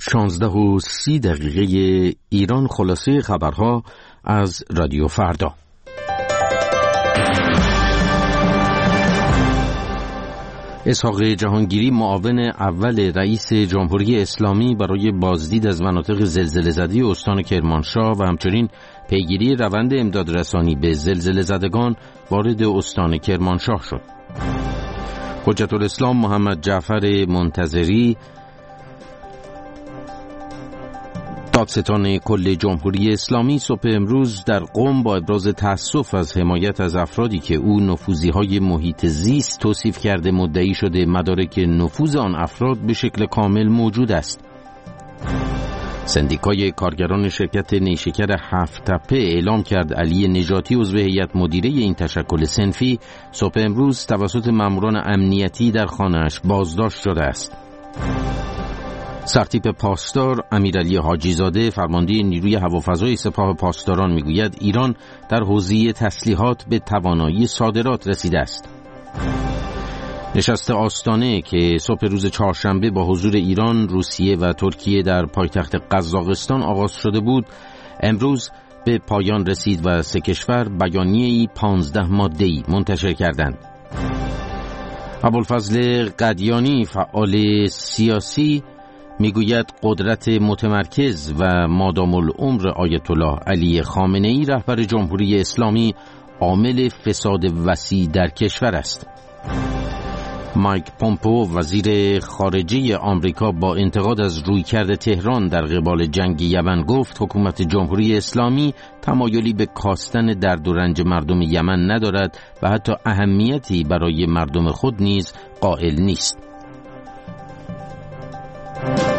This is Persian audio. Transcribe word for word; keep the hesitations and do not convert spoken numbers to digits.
شانزده و سی دقیقه ایران. خلاصه خبرها از رادیو فردا. اسحاق جهانگیری، معاون اول رئیس جمهوری اسلامی برای بازدید از مناطق زلزله زده استان کرمانشاه و همچنین پیگیری روند امدادرسانی به زلزله زدگان وارد استان کرمانشاه شد. حجت الاسلام محمد جعفر منتظری، دادستان کل جمهوری اسلامی، صبح امروز در قم با ابراز تأسف از حمایت از افرادی که او نفوذی‌های محیط زیست توصیف کرده مدعی شده مدارک نفوذ آن افراد به شکل کامل موجود است. سندیکای کارگران شرکت نیشکر هفت تپه اعلام کرد علی نجاتی، عضو هیئت مدیره این تشکل صنفی، صبح امروز توسط ماموران امنیتی در خانه‌اش بازداشت شده است. سرتیپ پاسدار امیرعلی حاجی‌زاده، فرمانده نیروی هوافضای سپاه پاسداران، میگوید ایران در حوزه تسلیحات به توانایی صادرات رسیده است. نشست آستانه که صبح روز چهارشنبه با حضور ایران، روسیه و ترکیه در پایتخت قزاقستان آغاز شده بود، امروز به پایان رسید و سه کشور بیانیه‌ای پانزده ماده‌ای منتشر کردند. ابوالفضل قدیانی، فعال سیاسی، میگوید قدرت متمرکز و مادام العمر آیت الله علی خامنه‌ای، رهبر جمهوری اسلامی، عامل فساد وسیع در کشور است. مایک پومپئو، وزیر خارجه آمریکا، با انتقاد از رویکرد تهران در قبال جنگ یمن گفت حکومت جمهوری اسلامی تمایلی به کاستن درد و رنج مردم یمن ندارد و حتی اهمیتی برای مردم خود نیز قائل نیست.